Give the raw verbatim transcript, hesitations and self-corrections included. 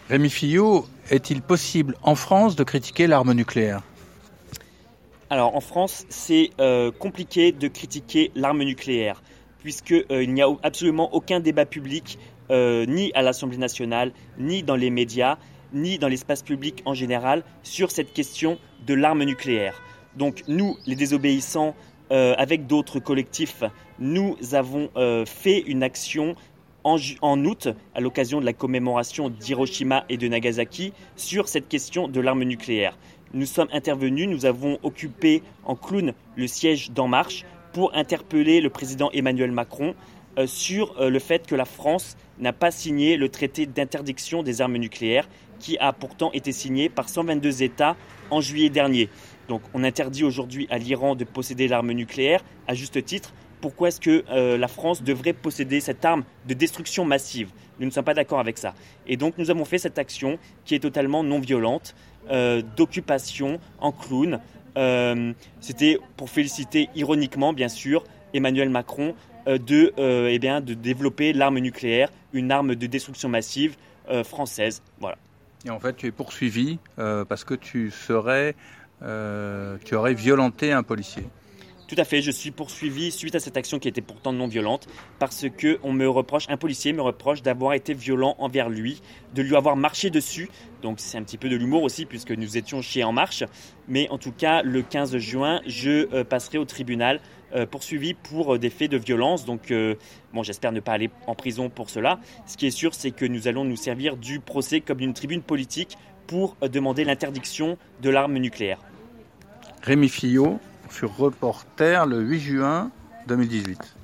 Rémi Filliot, est-il possible en France de critiquer l'arme nucléaire ? Alors en France, c'est euh, compliqué de critiquer l'arme nucléaire, puisqu'il euh, n'y a absolument aucun débat public, euh, ni à l'Assemblée nationale, ni dans les médias, ni dans l'espace public en général, sur cette question de l'arme nucléaire. Donc nous, les désobéissants, euh, avec d'autres collectifs, nous avons euh, fait une action en, en août, à l'occasion de la commémoration d'Hiroshima et de Nagasaki, sur cette question de l'arme nucléaire. Nous sommes intervenus, nous avons occupé en clown le siège d'En Marche pour interpeller le président Emmanuel Macron euh, sur euh, le fait que la France n'a pas signé le traité d'interdiction des armes nucléaires qui a pourtant été signé par cent vingt-deux États en juillet dernier. Donc on interdit aujourd'hui à l'Iran de posséder l'arme nucléaire à juste titre. Pourquoi est-ce que euh, la France devrait posséder cette arme de destruction massive ? Nous ne sommes pas d'accord avec ça. Et donc nous avons fait cette action qui est totalement non violente, euh, d'occupation en clown. Euh, c'était pour féliciter ironiquement, bien sûr, Emmanuel Macron euh, de, euh, eh bien, de développer l'arme nucléaire, une arme de destruction massive euh, française. Voilà. Et en fait, tu es poursuivi euh, parce que tu serais, euh, tu aurais violenté un policier. Tout à fait, je suis poursuivi suite à cette action qui était pourtant non violente parce que on me reproche, un policier me reproche d'avoir été violent envers lui, de lui avoir marché dessus. Donc c'est un petit peu de l'humour aussi puisque nous étions chez En Marche. Mais en tout cas, le quinze juin, je euh, passerai au tribunal euh, poursuivi pour euh, des faits de violence. Donc euh, bon, j'espère ne pas aller en prison pour cela. Ce qui est sûr, c'est que nous allons nous servir du procès comme d'une tribune politique pour euh, demander l'interdiction de l'arme nucléaire. Rémi Filliot fut reporter le huit juin deux mille dix-huit.